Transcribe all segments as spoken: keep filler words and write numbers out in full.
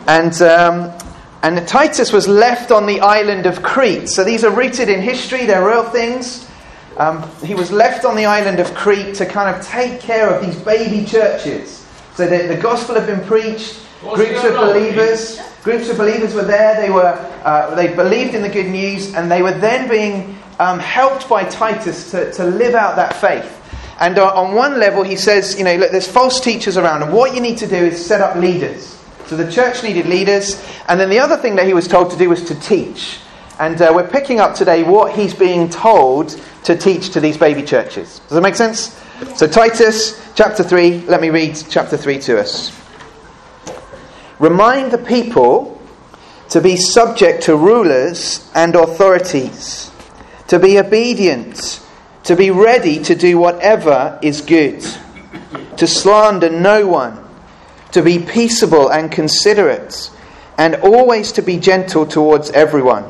And um, and Titus was left on the island of Crete. So these are rooted in history, they're real things. Um, he was left on the island of Crete to kind of take care of these baby churches. So the, the gospel had been preached, groups of believers, groups of believers were there, they were uh, they believed in the good news, and they were then being um, helped by Titus to, to live out that faith. And uh, on one level he says, you know, look, there's false teachers around, and what you need to do is set up leaders. So the church needed leaders, and then the other thing that he was told to do was to teach. And uh, we're picking up today what he's being told to teach to these baby churches. Does that make sense? So Titus chapter three, let me read chapter three to us. Remind the people to be subject to rulers and authorities, to be obedient, to be ready to do whatever is good, to slander no one, to be peaceable and considerate, and always to be gentle towards everyone.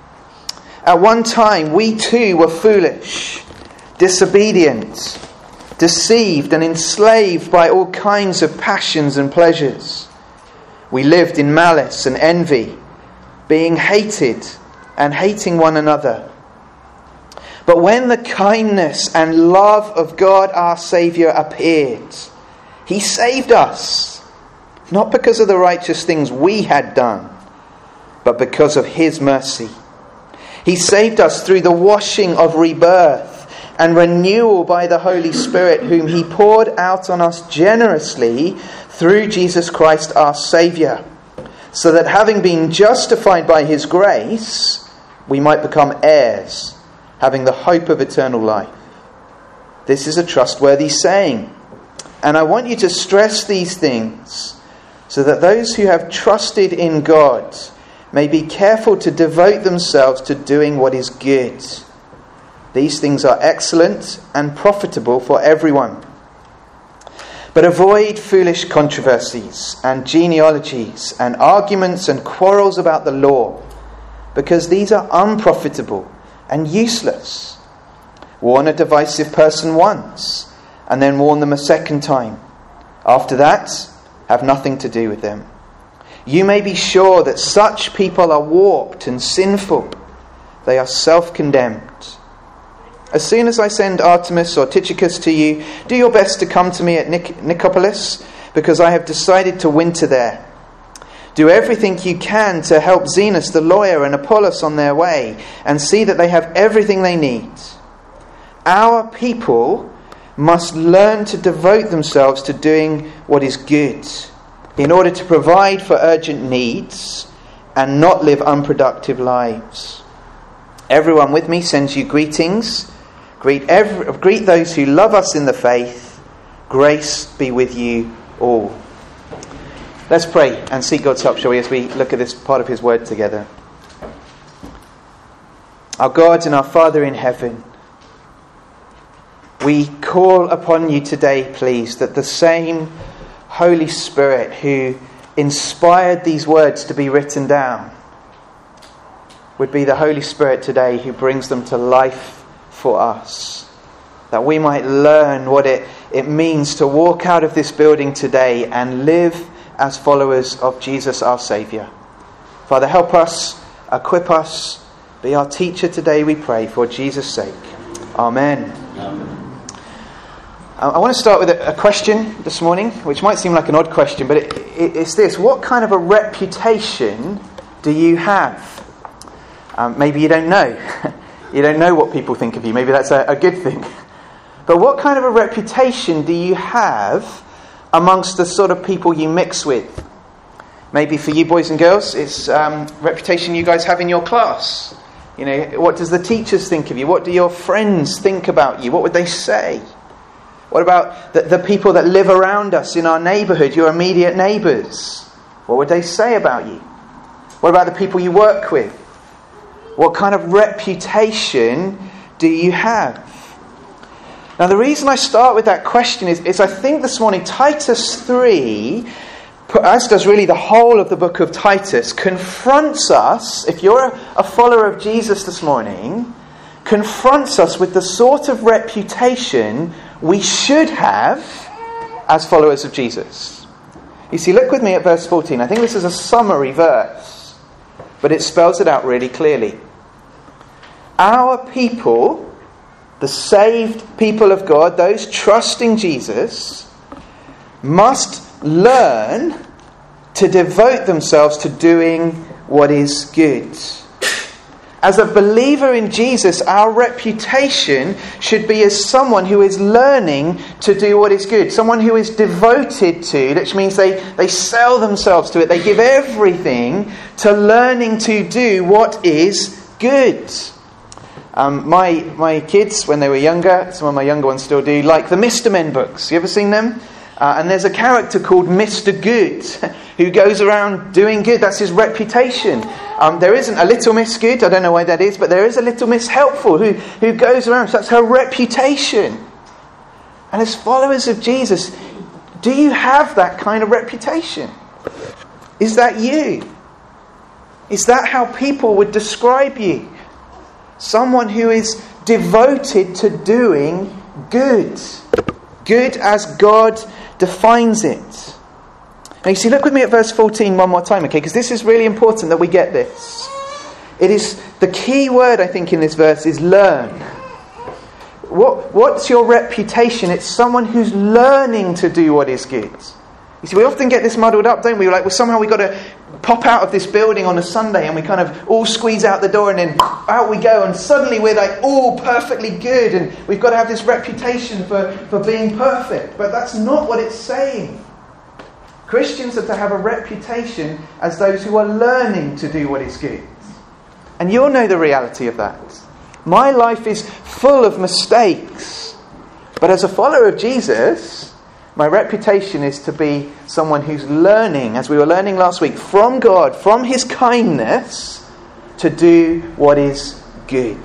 At one time we too were foolish, disobedient, deceived and enslaved by all kinds of passions and pleasures. We lived in malice and envy, being hated and hating one another. But when the kindness and love of God our Saviour appeared, He saved us, not because of the righteous things we had done, but because of His mercy. He saved us through the washing of rebirth and renewal by the Holy Spirit, whom He poured out on us generously through Jesus Christ our Saviour, so that having been justified by His grace, we might become heirs, having the hope of eternal life. This is a trustworthy saying, and I want you to stress these things, so that those who have trusted in God may be careful to devote themselves to doing what is good. These things are excellent and profitable for everyone. But avoid foolish controversies and genealogies and arguments and quarrels about the law, because these are unprofitable and useless. Warn a divisive person once, and then warn them a second time. After that, have nothing to do with them. You may be sure that such people are warped and sinful. They are self-condemned. As soon as I send Artemis or Tychicus to you, do your best to come to me at Nic- Nicopolis, because I have decided to winter there. Do everything you can to help Zenas the lawyer and Apollos on their way, and see that they have everything they need. Our people must learn to devote themselves to doing what is good, in order to provide for urgent needs and not live unproductive lives. Everyone with me sends you greetings. Greet, every, greet those who love us in the faith. Grace be with you all. Let's pray and seek God's help, shall we, as we look at this part of His word together. Our God and our Father in heaven, we call upon you today, please, that the same Holy Spirit who inspired these words to be written down would be the Holy Spirit today who brings them to life for us, that we might learn what it, it means to walk out of this building today and live as followers of Jesus our Saviour. Father, help us, equip us, be our teacher today, we pray, for Jesus' sake. Amen. Amen. I want to start with a question this morning, which might seem like an odd question, but it, it, it's this. What kind of a reputation do you have? Um, maybe you don't know. You don't know what people think of you. Maybe that's a, a good thing. But what kind of a reputation do you have amongst the sort of people you mix with? Maybe for you boys and girls, it's um, reputation you guys have in your class. You know, what does the teachers think of you? What do your friends think about you? What would they say? What about the, the people that live around us in our neighbourhood, your immediate neighbours? What would they say about you? What about the people you work with? What kind of reputation do you have? Now, the reason I start with that question is, is I think this morning Titus three, as does really the whole of the book of Titus, confronts us, if you're a, a follower of Jesus this morning, confronts us with the sort of reputation we should have as followers of Jesus. You see, look with me at verse fourteen. I think this is a summary verse, but it spells it out really clearly. Our people, the saved people of God, those trusting Jesus, must learn to devote themselves to doing what is good. As a believer in Jesus, our reputation should be as someone who is learning to do what is good. Someone who is devoted to, which means they, they sell themselves to it. They give everything to learning to do what is good. Um, my my kids, when they were younger, some of my younger ones still do, like the Mister Men books. You ever seen them? Uh, and there's a character called Mister Good who goes around doing good. That's his reputation. Um, there isn't a Little Miss Good. I don't know why that is, but there is a Little Miss Helpful who, who goes around. So that's her reputation. And as followers of Jesus, do you have that kind of reputation? Is that you? Is that how people would describe you? Someone who is devoted to doing good. Good as God defines it. Now you see, look with me at verse fourteen one more time, okay? Because this is really important that we get this. It is, the key word I think in this verse is learn. What, what's your reputation? It's someone who's learning to do what is good. You see, we often get this muddled up, don't we? We're like, well, somehow we've got to pop out of this building on a Sunday and we kind of all squeeze out the door and then out we go, and suddenly we're like all perfectly good and we've got to have this reputation for, for being perfect. But that's not what it's saying. Christians are to have a reputation as those who are learning to do what is good. And you'll know the reality of that. My life is full of mistakes. But as a follower of Jesus, my reputation is to be someone who's learning, as we were learning last week, from God, from His kindness, to do what is good.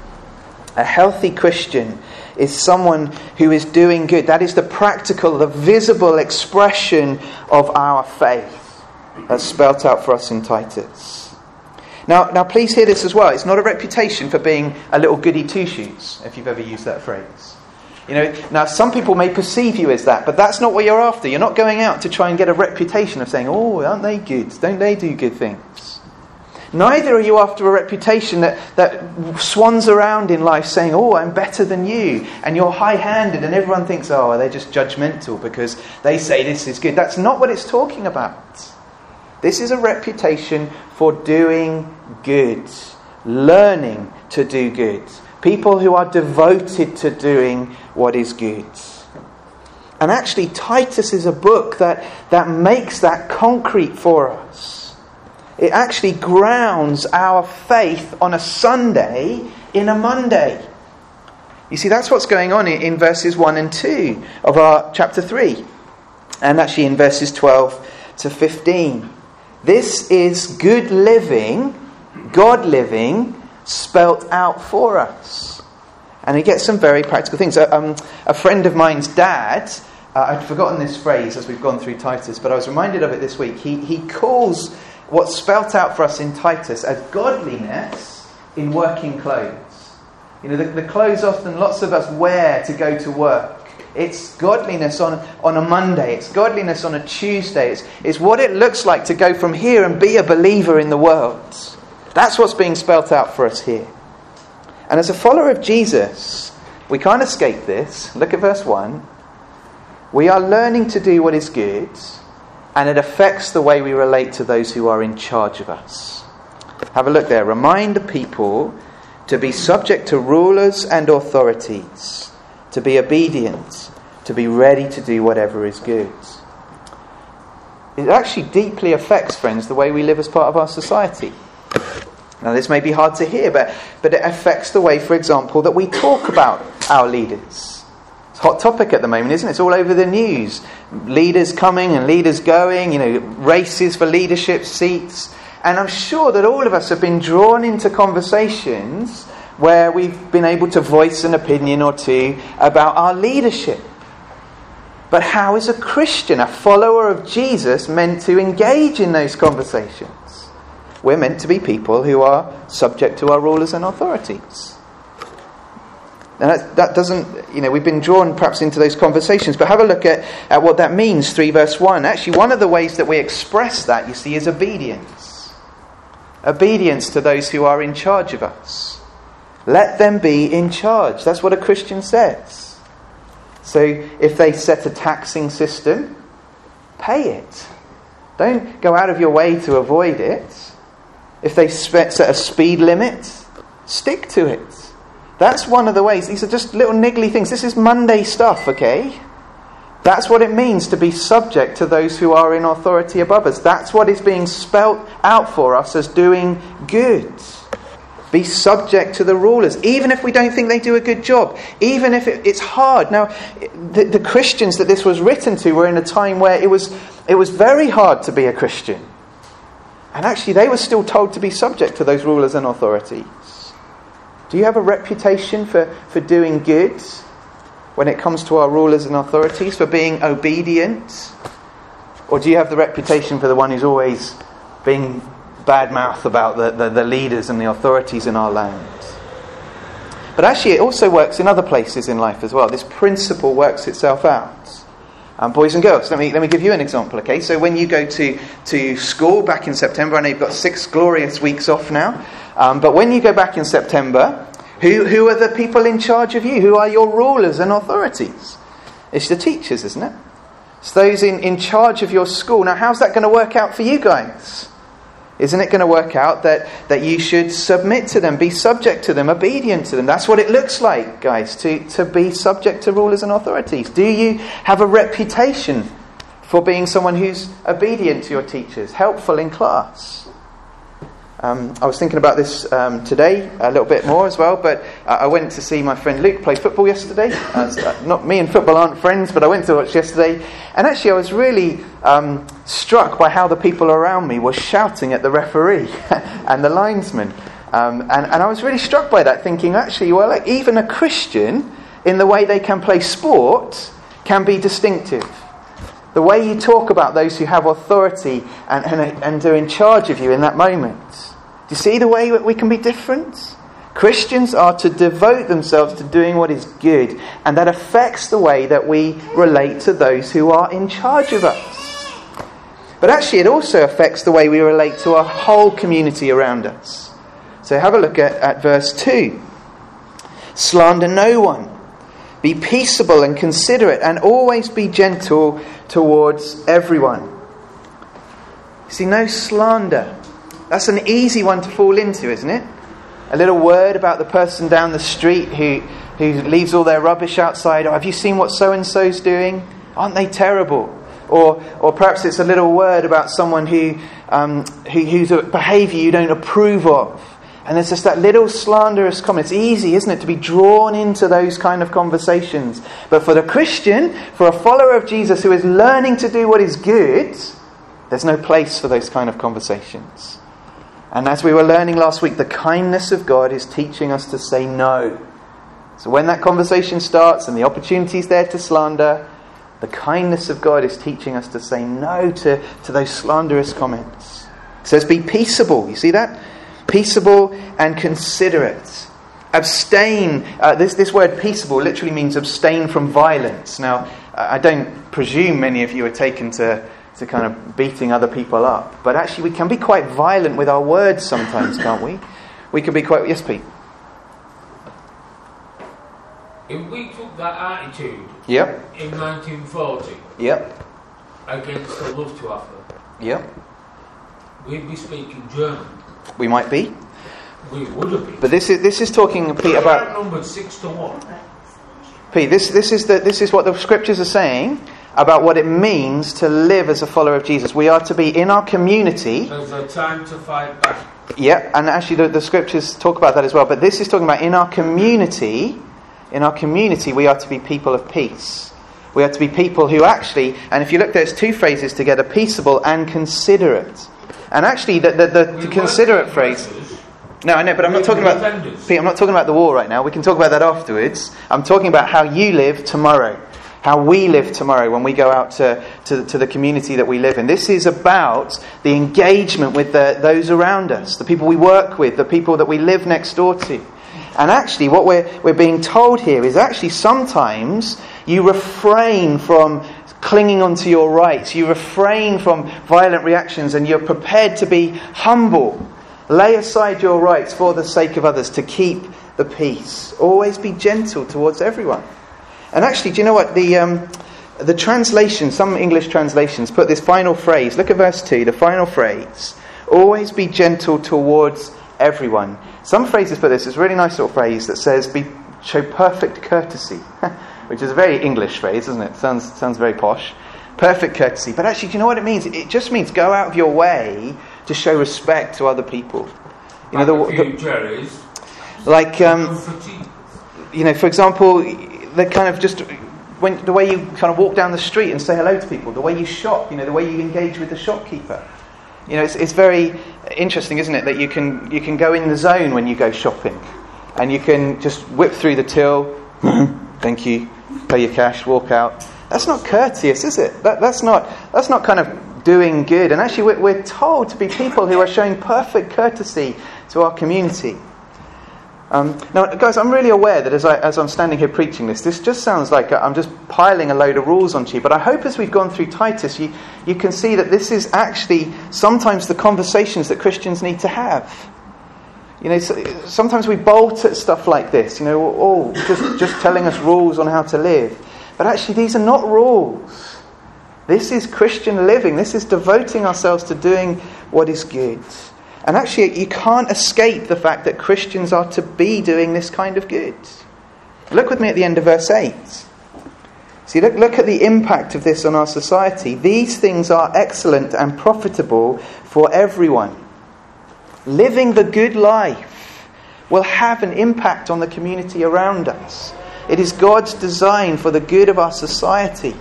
A healthy Christian is someone who is doing good. That is the practical, the visible expression of our faith. That's spelt out for us in Titus. Now, now please hear this as well. It's not a reputation for being a little goody two-shoes, if you've ever used that phrase. You know, now some people may perceive you as that, but that's not what you're after. You're not going out to try and get a reputation of saying, oh, aren't they good? Don't they do good things? Neither are you after a reputation that, that swans around in life saying, oh, I'm better than you. And you're high-handed and everyone thinks, oh, they're just judgmental because they say this is good. That's not what it's talking about. This is a reputation for doing good. Learning to do good. People who are devoted to doing what is good. And actually, Titus is a book that, that makes that concrete for us. It actually grounds our faith on a Sunday in a Monday. You see, that's what's going on in, in verses one and two of our chapter three. And actually in verses twelve to fifteen. This is good living, God living, spelt out for us. And it gets some very practical things. Um, a friend of mine's dad, uh, I'd forgotten this phrase as we've gone through Titus, but I was reminded of it this week. He, he calls what's spelt out for us in Titus as godliness in working clothes. You know, the, the clothes often lots of us wear to go to work. It's godliness on, on a Monday. It's godliness on a Tuesday. It's, it's what it looks like to go from here and be a believer in the world. That's what's being spelt out for us here. And as a follower of Jesus, we can't escape this. Look at verse one. We are learning to do what is good, and it affects the way we relate to those who are in charge of us. Have a look there. Remind the people to be subject to rulers and authorities, to be obedient, to be ready to do whatever is good. It actually deeply affects, friends, the way we live as part of our society. Now, this may be hard to hear, but, but it affects the way, for example, that we talk about our leaders. It's a hot topic at the moment, isn't it? It's all over the news. Leaders coming and leaders going, you know, races for leadership seats. And I'm sure that all of us have been drawn into conversations where we've been able to voice an opinion or two about our leadership. But how is a Christian, a follower of Jesus, meant to engage in those conversations? We're meant to be people who are subject to our rulers and authorities. And that, that doesn't, you know, we've been drawn perhaps into those conversations, but have a look at, at what that means, three verse one. Actually, one of the ways that we express that, you see, is obedience. Obedience to those who are in charge of us. Let them be in charge. That's what a Christian says. So if they set a taxing system, pay it. Don't go out of your way to avoid it. If they set a speed limit, stick to it. That's one of the ways. These are just little niggly things. This is Monday stuff, okay? That's what it means to be subject to those who are in authority above us. That's what is being spelt out for us as doing good. Be subject to the rulers, even if we don't think they do a good job, even if it, it's hard. Now, the, the Christians that this was written to were in a time where it was it was very hard to be a Christian. And actually, they were still told to be subject to those rulers and authorities. Do you have a reputation for, for doing good when it comes to our rulers and authorities, for being obedient? Or do you have the reputation for the one who's always being bad mouth about the, the, the leaders and the authorities in our land? But actually it also works in other places in life as well. This principle works itself out. Um, boys and girls, let me let me give you an example, okay? So when you go to, to school back in September, I know you've got six glorious weeks off now, um, but when you go back in September, who, who are the people in charge of you? Who are your rulers and authorities? It's the teachers, isn't it? It's those in, in charge of your school. Now, how's that going to work out for you guys? Isn't it going to work out that, that you should submit to them, be subject to them, obedient to them? That's what it looks like, guys, to, to be subject to rulers and authorities. Do you have a reputation for being someone who's obedient to your teachers, helpful in class? Um, I was thinking about this um, today a little bit more as well, but uh, I went to see my friend Luke play football yesterday. Uh, not me and football aren't friends, but I went to watch yesterday. And actually I was really um, struck by how the people around me were shouting at the referee and the linesman. Um, and, and I was really struck by that, thinking actually, well, like, even a Christian, in the way they can play sport, can be distinctive. The way you talk about those who have authority and, and, and are in charge of you in that moment. Do you see the way that we can be different? Christians are to devote themselves to doing what is good, and that affects the way that we relate to those who are in charge of us. But actually it also affects the way we relate to our whole community around us. So have a look at, at verse two. Slander no one. Be peaceable and considerate, and always be gentle towards everyone. See, no slander. That's an easy one to fall into, isn't it? A little word about the person down the street who, who leaves all their rubbish outside. Oh, have you seen what so-and-so's doing? Aren't they terrible? Or or perhaps it's a little word about someone who, um, who whose behaviour you don't approve of. And there's just that little slanderous comment. It's easy, isn't it, to be drawn into those kind of conversations. But for the Christian, for a follower of Jesus who is learning to do what is good, there's no place for those kind of conversations. And as we were learning last week, the kindness of God is teaching us to say no. So when that conversation starts and the opportunity is there to slander, the kindness of God is teaching us to say no to, to those slanderous comments. It says be peaceable. You see that? Peaceable and considerate. Abstain. Uh, this, this word peaceable literally means abstain from violence. Now, I don't presume many of you are taken to... to kind of beating other people up. But actually we can be quite violent with our words sometimes, can't we? We can be quite... Yes, Pete? If we took that attitude yep. in nineteen forty yep. against the Luftwaffe, yep. we'd be speaking German. We might be. We would have been. But this is this is talking, Pete, about... numbered six to one. Pete, this, this, is the, this is what the scriptures are saying about what it means to live as a follower of Jesus. We are to be in our community. There's a time to fight back. Yeah, and actually the, the scriptures talk about that as well. But this is talking about in our community, in our community we are to be people of peace. We are to be people who actually, and if you look, there's two phrases together, peaceable and considerate. And actually the, the, the, the considerate phrase... No, I know, but I'm not talking about... Pete, I'm not talking about the war right now. We can talk about that afterwards. I'm talking about how you live tomorrow. How we live tomorrow when we go out to, to, to the community that we live in. This is about the engagement with the, those around us, the people we work with, the people that we live next door to. And actually what we're, we're being told here is actually sometimes you refrain from clinging onto your rights. You refrain from violent reactions and you're prepared to be humble. Lay aside your rights for the sake of others to keep the peace. Always be gentle towards everyone. And actually, do you know what? The um, the translation, some English translations put this final phrase. Look at verse two, the final phrase. Always be gentle towards everyone. Some phrases put this. It's a really nice little phrase that says, "Be show perfect courtesy," which is a very English phrase, isn't it? Sounds sounds very posh. Perfect courtesy. But actually, do you know what it means? It just means go out of your way to show respect to other people. You know, the, the, like um, you know, for example, the kind of just when the way you kind of walk down the street and say hello to people, the way you shop, you know, the way you engage with the shopkeeper. You know, it's, it's very interesting, isn't it, that you can you can go in the zone when you go shopping, and you can just whip through the till, thank you, pay your cash, walk out. That's not courteous, is it? That, that's not that's not kind of doing good. And actually, we're, we're told to be people who are showing perfect courtesy to our community. Um, now, guys, I'm really aware that as, I, as I'm standing here preaching this, this just sounds like I'm just piling a load of rules onto you. But I hope as we've gone through Titus, you, you can see that this is actually sometimes the conversations that Christians need to have. You know, so, sometimes we bolt at stuff like this, you know, oh, just, just telling us rules on how to live. But actually, these are not rules. This is Christian living. This is devoting ourselves to doing what is good. And actually, you can't escape the fact that Christians are to be doing this kind of good. Look with me at the end of verse eight. See, look, look at the impact of this on our society. These things are excellent and profitable for everyone. Living the good life will have an impact on the community around us. It is God's design for the good of our society.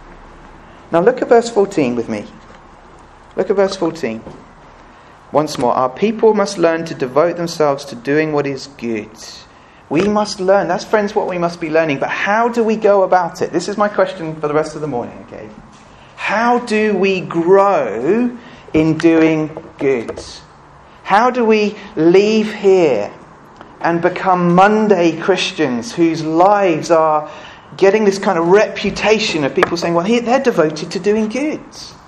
Now look at verse fourteen with me. Look at verse fourteen. Once more, our people must learn to devote themselves to doing what is good. We must learn. That's, friends, what we must be learning. But how do we go about it? This is my question for the rest of the morning, okay? How do we grow in doing good? How do we leave here and become Monday Christians whose lives are getting this kind of reputation of people saying, well, they're devoted to doing good?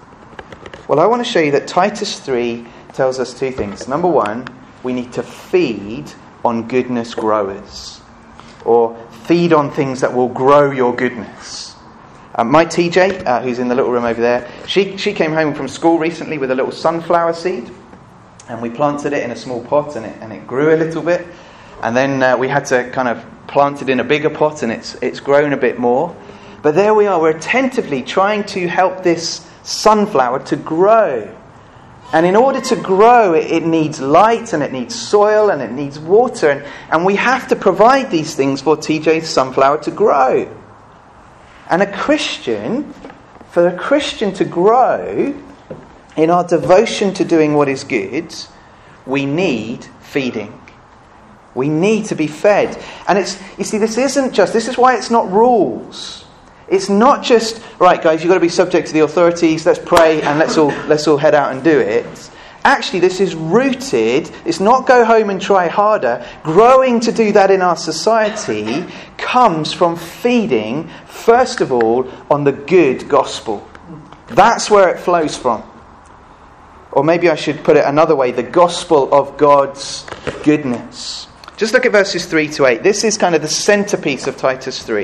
Well, I want to show you that Titus three tells us two things. Number one, we need to feed on goodness growers, or feed on things that will grow your goodness. Um, my T J, uh, who's in the little room over there, she she came home from school recently with a little sunflower seed, and we planted it in a small pot, and it and it grew a little bit, and then uh, we had to kind of plant it in a bigger pot, and it's it's grown a bit more. But there we are, we're attentively trying to help this sunflower to grow. And in order to grow, it, it needs light, and it needs soil, and it needs water. And, and we have to provide these things for T J's sunflower to grow. And a Christian, for a Christian to grow in our devotion to doing what is good, we need feeding. We need to be fed. And it's, you see, this isn't just, this is why it's not rules. It's not just, right guys, you've got to be subject to the authorities, let's pray and let's all let's all head out and do it. Actually, this is rooted, it's not go home and try harder. Growing to do that in our society comes from feeding, first of all, on the good gospel. That's where it flows from. Or maybe I should put it another way, the gospel of God's goodness. Just look at verses three to eight. This is kind of the centerpiece of Titus three.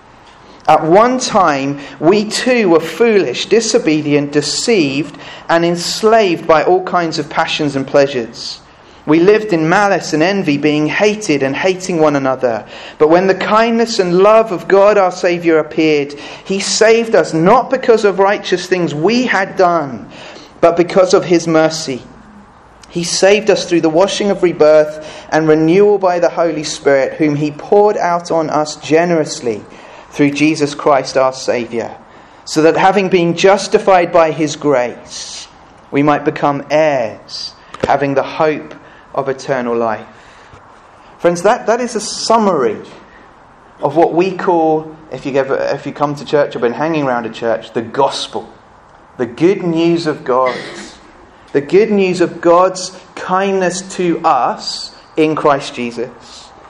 At one time, we too were foolish, disobedient, deceived, and enslaved by all kinds of passions and pleasures. We lived in malice and envy, being hated and hating one another. But when the kindness and love of God our Saviour appeared, He saved us not because of righteous things we had done, but because of His mercy. He saved us through the washing of rebirth and renewal by the Holy Spirit, whom He poured out on us generously through Jesus Christ our Saviour, so that having been justified by His grace, we might become heirs, having the hope of eternal life. Friends, that, that is a summary of what we call, if you, ever, if you come to church or been hanging around a church, the gospel. The good news of God. The good news of God's kindness to us in Christ Jesus.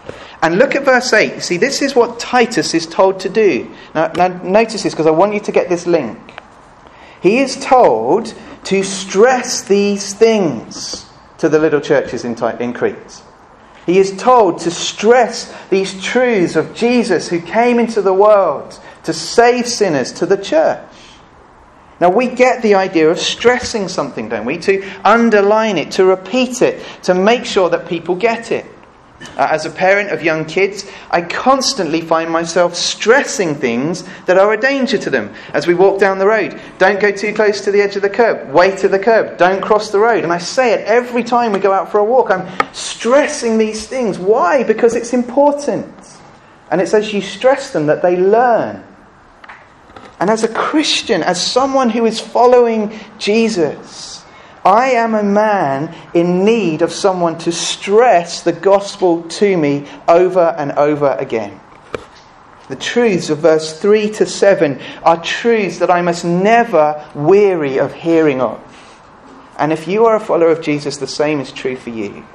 And look at verse eight. You see, this is what Titus is told to do. Now, now notice this, because I want you to get this link. He is told to stress these things to the little churches in, in Crete. He is told to stress these truths of Jesus who came into the world to save sinners to the church. Now we get the idea of stressing something, don't we? To underline it, to repeat it, to make sure that people get it. Uh, as a parent of young kids, I constantly find myself stressing things that are a danger to them. As we walk down the road, don't go too close to the edge of the curb. Wait at the curb. Don't cross the road. And I say it every time we go out for a walk. I'm stressing these things. Why? Because it's important. And it's as you stress them that they learn. And as a Christian, as someone who is following Jesus, I am a man in need of someone to stress the gospel to me over and over again. The truths of verse three to seven are truths that I must never weary of hearing of. And if you are a follower of Jesus, the same is true for you.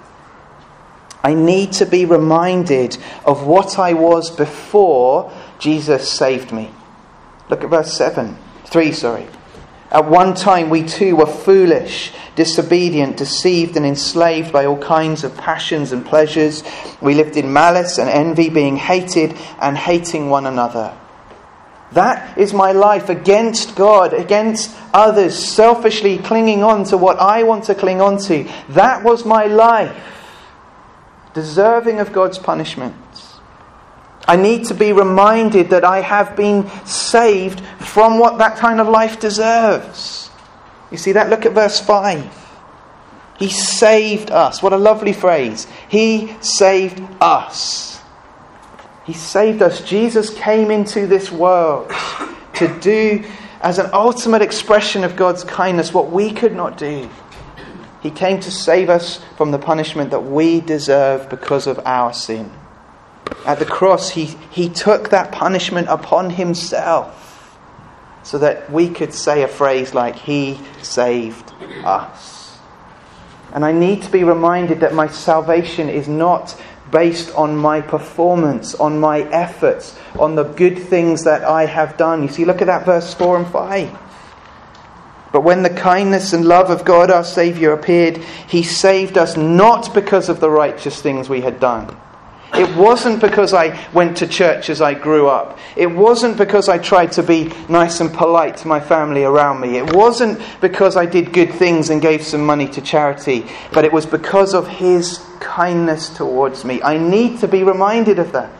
I need to be reminded of what I was before Jesus saved me. Look at verse seven. three, sorry. At one time we too were foolish, disobedient, deceived and enslaved by all kinds of passions and pleasures. We lived in malice and envy, being hated and hating one another. That is my life against God, against others, selfishly clinging on to what I want to cling on to. That was my life, deserving of God's punishment. I need to be reminded that I have been saved from what that kind of life deserves. You see that? Look at verse five. He saved us. What a lovely phrase. He saved us. He saved us. Jesus came into this world to do, as an ultimate expression of God's kindness, what we could not do. He came to save us from the punishment that we deserve because of our sin. At the cross, he, he took that punishment upon himself so that we could say a phrase like, He saved us. And I need to be reminded that my salvation is not based on my performance, on my efforts, on the good things that I have done. You see, look at that verse four and five. But when the kindness and love of God our Saviour appeared, He saved us not because of the righteous things we had done. It wasn't because I went to church as I grew up. It wasn't because I tried to be nice and polite to my family around me. It wasn't because I did good things and gave some money to charity. But it was because of His kindness towards me. I need to be reminded of that.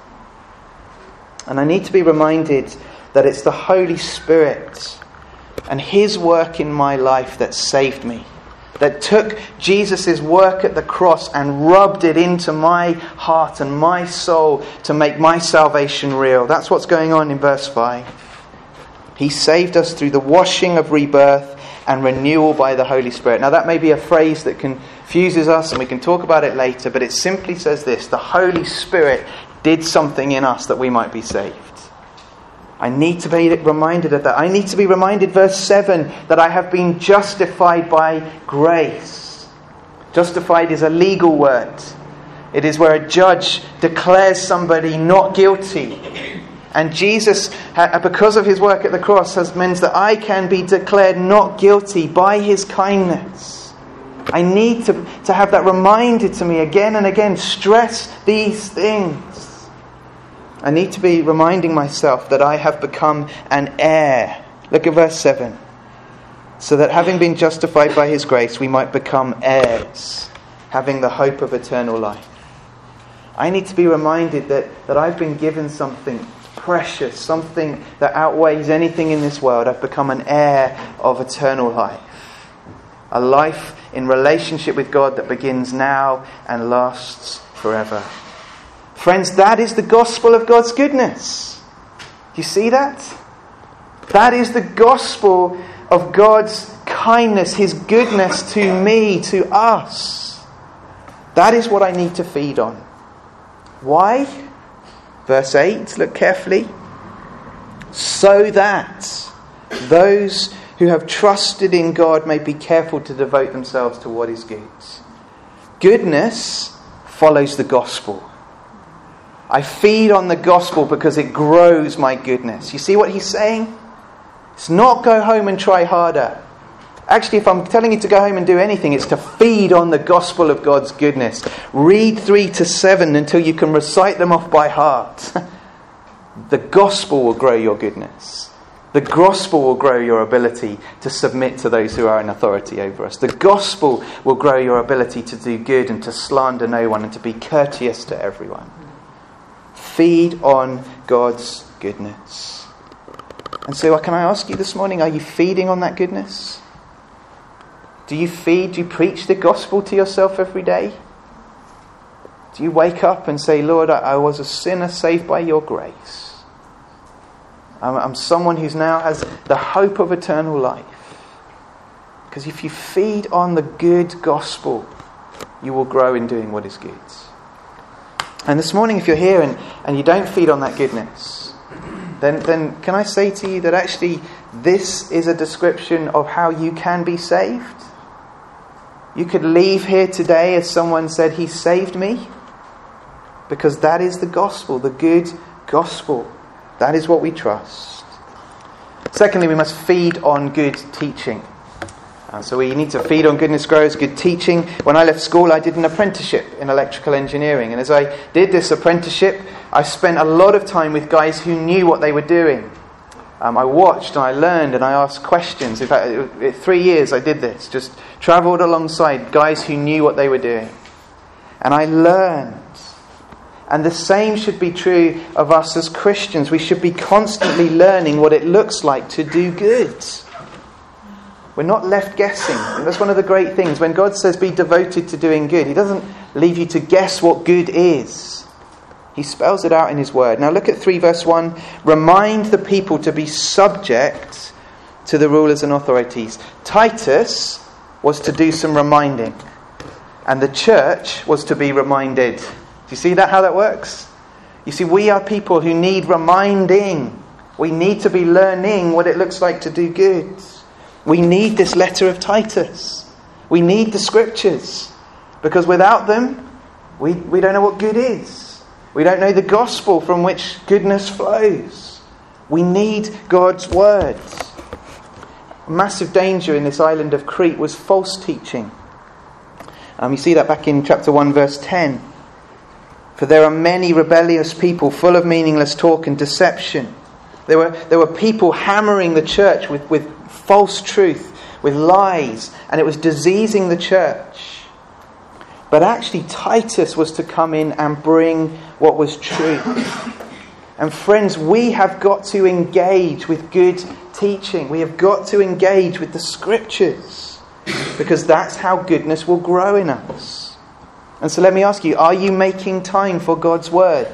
And I need to be reminded that it's the Holy Spirit and His work in my life that saved me. That took Jesus' work at the cross and rubbed it into my heart and my soul to make my salvation real. That's what's going on in verse five. He saved us through the washing of rebirth and renewal by the Holy Spirit. Now that may be a phrase that confuses us and we can talk about it later, but it simply says this: the Holy Spirit did something in us that we might be saved. I need to be reminded of that. I need to be reminded, verse seven, that I have been justified by grace. Justified is a legal word. It is where a judge declares somebody not guilty. And Jesus, because of His work at the cross, has meant that I can be declared not guilty by His kindness. I need to, to have that reminded to me again and again. Stress these things. I need to be reminding myself that I have become an heir. Look at verse seven. So that having been justified by His grace, we might become heirs, having the hope of eternal life. I need to be reminded that, that I've been given something precious, something that outweighs anything in this world. I've become an heir of eternal life. A life in relationship with God that begins now and lasts forever. Friends, that is the gospel of God's goodness. Do you see that? That is the gospel of God's kindness, His goodness to me, to us. That is what I need to feed on. Why? Verse eight, look carefully. So that those who have trusted in God may be careful to devote themselves to what is good. Goodness follows the gospel. I feed on the gospel because it grows my goodness. You see what he's saying? It's not go home and try harder. Actually, if I'm telling you to go home and do anything, it's to feed on the gospel of God's goodness. Read three to seven until you can recite them off by heart. The gospel will grow your goodness. The gospel will grow your ability to submit to those who are in authority over us. The gospel will grow your ability to do good and to slander no one and to be courteous to everyone. Feed on God's goodness. And so can I ask you this morning, are you feeding on that goodness? Do you feed, do you preach the gospel to yourself every day? Do you wake up and say, Lord, I, I was a sinner saved by your grace. I'm, I'm someone who's now has the hope of eternal life. Because if you feed on the good gospel, you will grow in doing what is good. And this morning, if you're here and, and you don't feed on that goodness, then, then can I say to you that actually this is a description of how you can be saved? You could leave here today as someone said, he saved me. Because that is the gospel, the good gospel. That is what we trust. Secondly, we must feed on good teaching. And so we need to feed on goodness grows, good teaching. When I left school, I did an apprenticeship in electrical engineering. And as I did this apprenticeship, I spent a lot of time with guys who knew what they were doing. Um, I watched and I learned and I asked questions. In fact, it, it, three years I did this. Just travelled alongside guys who knew what they were doing. And I learned. And the same should be true of us as Christians. We should be constantly learning what it looks like to do good. We're not left guessing. And that's one of the great things. When God says be devoted to doing good, he doesn't leave you to guess what good is. He spells it out in his word. Now look at three verse one. Remind the people to be subject to the rulers and authorities. Titus was to do some reminding. And the church was to be reminded. Do you see that, how that works? You see, we are people who need reminding. We need to be learning what it looks like to do good. We need this letter of Titus. We need the scriptures. Because without them, we, we don't know what good is. We don't know the gospel from which goodness flows. We need God's word. A massive danger in this island of Crete was false teaching. Um, you see that back in chapter one, verse ten. For there are many rebellious people full of meaningless talk and deception. There were, there were people hammering the church with, with false truth, with lies, and it was diseasing the church. But actually Titus was to come in and bring what was true. And friends, we have got to engage with good teaching. We have got to engage with the scriptures, because that's how goodness will grow in us. And so let me ask you, are you making time for God's word?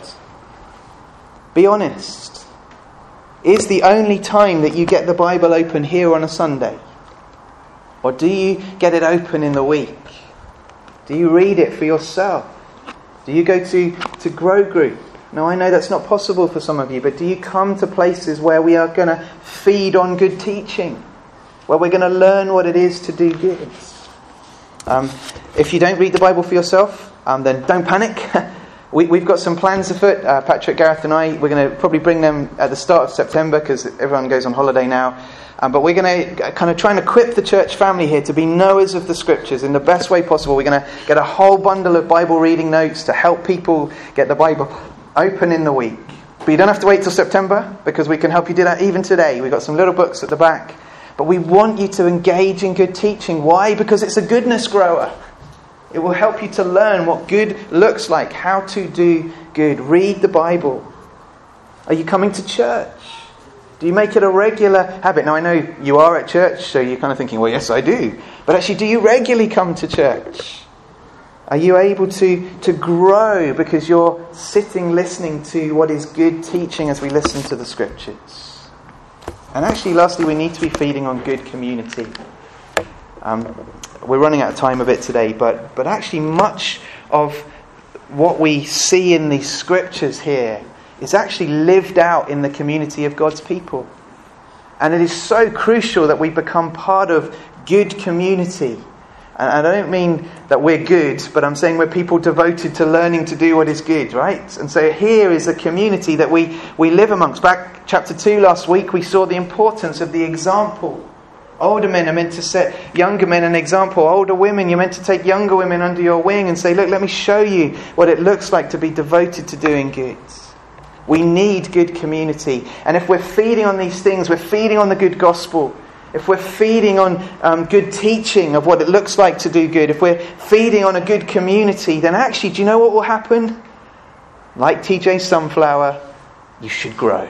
Be honest. Is the only time that you get the Bible open here on a Sunday? Or do you get it open in the week? Do you read it for yourself? Do you go to, to Grow Group? Now I know that's not possible for some of you, but do you come to places where we are going to feed on good teaching? Where we're going to learn what it is to do good? Um, if you don't read the Bible for yourself, um, then don't panic. we, we've got some plans afoot. Uh, Patrick, Gareth and I, we're going to probably bring them at the start of September because everyone goes on holiday now. Um, but we're going to kind of try and equip the church family here to be knowers of the scriptures in the best way possible. We're going to get a whole bundle of Bible reading notes to help people get the Bible open in the week. But you don't have to wait till September, because we can help you do that even today. We've got some little books at the back. But we want you to engage in good teaching. Why? Because it's a goodness grower. It will help you to learn what good looks like, how to do good. Read the Bible. Are you coming to church? Do you make it a regular habit? Now I know you are at church, so you're kind of thinking, well, yes, I do. But actually, do you regularly come to church? Are you able to, to grow because you're sitting listening to what is good teaching as we listen to the scriptures? And actually, lastly, we need to be feeding on good community. Um, we're running out of time a bit today, but, but actually much of what we see in these scriptures here is actually lived out in the community of God's people. And it is so crucial that we become part of good community. And I don't mean that we're good, but I'm saying we're people devoted to learning to do what is good, right? And so here is a community that we, we live amongst. Back chapter two last week, we saw the importance of the example. Older men are meant to set younger men an example. Older women, you're meant to take younger women under your wing and say, look, let me show you what it looks like to be devoted to doing good. We need good community. And if we're feeding on these things, we're feeding on the good gospel. If we're feeding on um, good teaching of what it looks like to do good, if we're feeding on a good community, then actually, do you know what will happen? Like T J Sunflower, you should grow.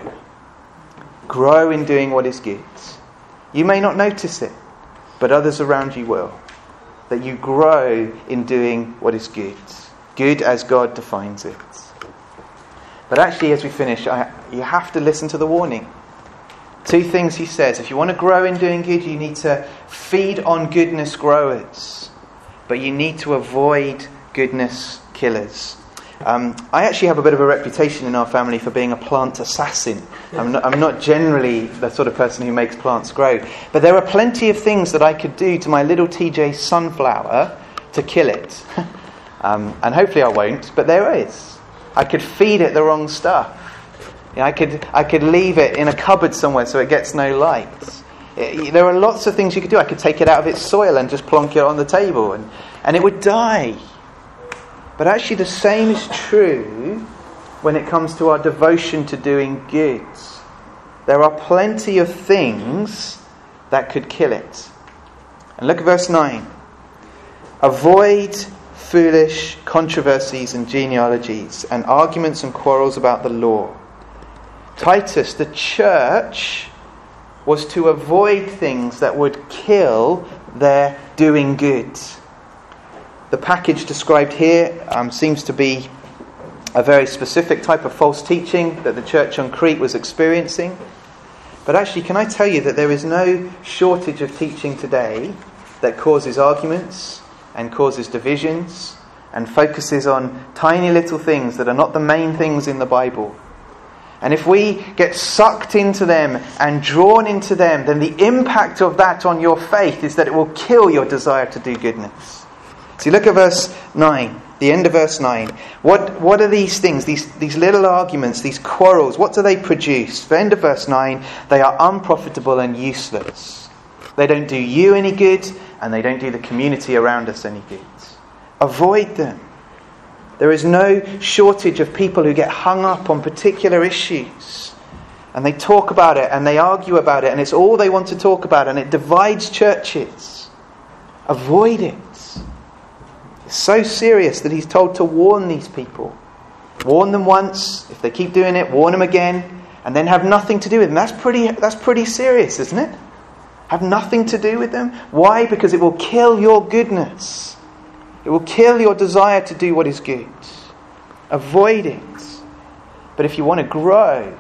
Grow in doing what is good. You may not notice it, but others around you will. That you grow in doing what is good. Good as God defines it. But actually, as we finish, I, you have to listen to the warning. Two things he says. If you want to grow in doing good, you need to feed on goodness growers. But you need to avoid goodness killers. Um, I actually have a bit of a reputation in our family for being a plant assassin. I'm not, I'm not generally the sort of person who makes plants grow. But there are plenty of things that I could do to my little T J Sunflower to kill it. um, and hopefully I won't, but there is. I could feed it the wrong stuff. You know, I could I could leave it in a cupboard somewhere so it gets no light. It, there are lots of things you could do. I could take it out of its soil and just plonk it on the table and, and it would die. But actually the same is true when it comes to our devotion to doing good. There are plenty of things that could kill it. And look at verse nine. Avoid foolish controversies and genealogies and arguments and quarrels about the law. Titus, the church, was to avoid things that would kill their doing good. The package described here um, seems to be a very specific type of false teaching that the church on Crete was experiencing. But actually, can I tell you that there is no shortage of teaching today that causes arguments and causes divisions and focuses on tiny little things that are not the main things in the Bible. And if we get sucked into them and drawn into them, then the impact of that on your faith is that it will kill your desire to do goodness. See, look at verse nine, the end of verse nine. What what are these things, these, these little arguments, these quarrels, what do they produce? The end of verse nine, they are unprofitable and useless. They don't do you any good, and they don't do the community around us any good. Avoid them. There is no shortage of people who get hung up on particular issues. And they talk about it and they argue about it and it's all they want to talk about and it divides churches. Avoid it. It's so serious that he's told to warn these people. Warn them once. If they keep doing it, warn them again. And then have nothing to do with them. That's pretty, that's pretty serious, isn't it? Have nothing to do with them. Why? Because it will kill your goodness. It will kill your desire to do what is good. Avoid it. But if you want to grow,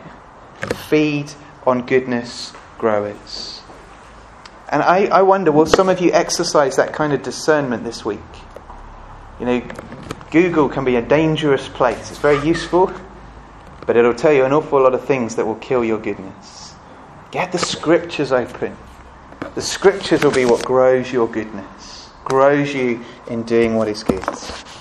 feed on goodness growers. And I, I wonder, will some of you exercise that kind of discernment this week? You know, Google can be a dangerous place. It's very useful, but it'll tell you an awful lot of things that will kill your goodness. Get the scriptures open. The scriptures will be what grows your goodness. Grows you in doing what is good.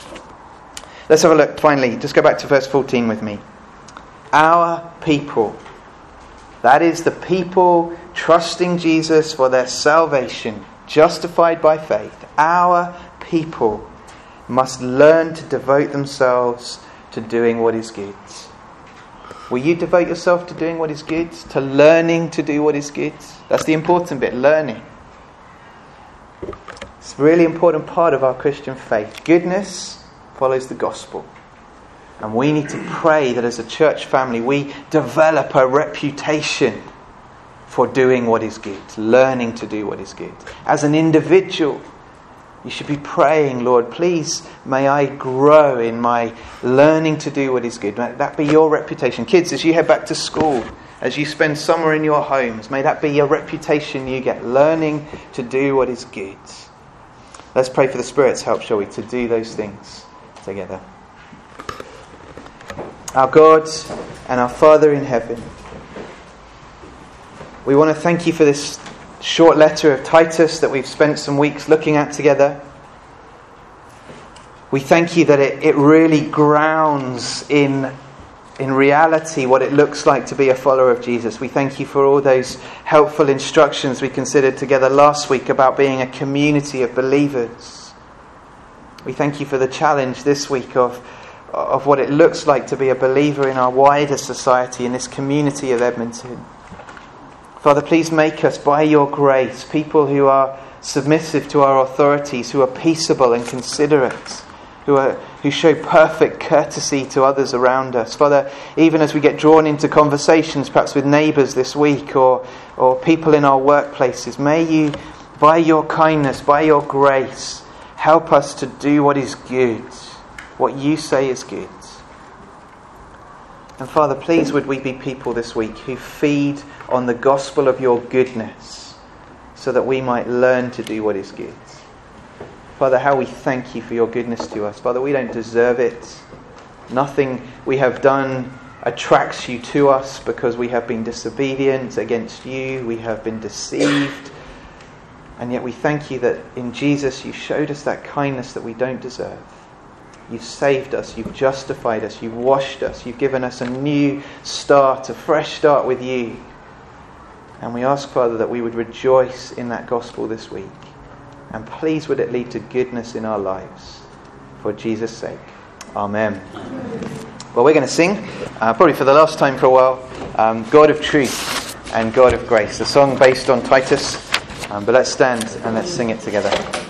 Let's have a look finally. Just go back to verse fourteen with me. Our people. That is the people trusting Jesus for their salvation, justified by faith. Our people must learn to devote themselves to doing what is good. Will you devote yourself to doing what is good? To learning to do what is good? That's the important bit, learning. It's a really important part of our Christian faith. Goodness follows the gospel. And we need to pray that as a church family we develop a reputation for doing what is good, learning to do what is good. As an individual, you should be praying, Lord, please may I grow in my learning to do what is good. May that be your reputation. Kids, as you head back to school, as you spend summer in your homes, may that be a reputation you get, learning to do what is good. Let's pray for the Spirit's help, shall we, to do those things together. Our God and our Father in heaven, we want to thank you for this short letter of Titus that we've spent some weeks looking at together. We thank you that it, it really grounds in, in reality what it looks like to be a follower of Jesus. We thank you for all those helpful instructions we considered together last week about being a community of believers. We thank you for the challenge this week of, of what it looks like to be a believer in our wider society, in this community of Edmonton. Father, please make us, by your grace, people who are submissive to our authorities, who are peaceable and considerate, who are who show perfect courtesy to others around us. Father, even as we get drawn into conversations, perhaps with neighbours this week or, or people in our workplaces, may you, by your kindness, by your grace, help us to do what is good, what you say is good. And Father, please would we be people this week who feed on the gospel of your goodness so that we might learn to do what is good. Father, how we thank you for your goodness to us. Father, we don't deserve it. Nothing we have done attracts you to us because we have been disobedient against you. We have been deceived. And yet we thank you that in Jesus you showed us that kindness that we don't deserve. You've saved us. You've justified us. You've washed us. You've given us a new start, a fresh start with you. And we ask, Father, that we would rejoice in that gospel this week. And please would it lead to goodness in our lives. For Jesus' sake. Amen. Well, we're going to sing, uh, probably for the last time for a while, um, God of Truth and God of Grace. A song based on Titus. Um, but let's stand and let's sing it together.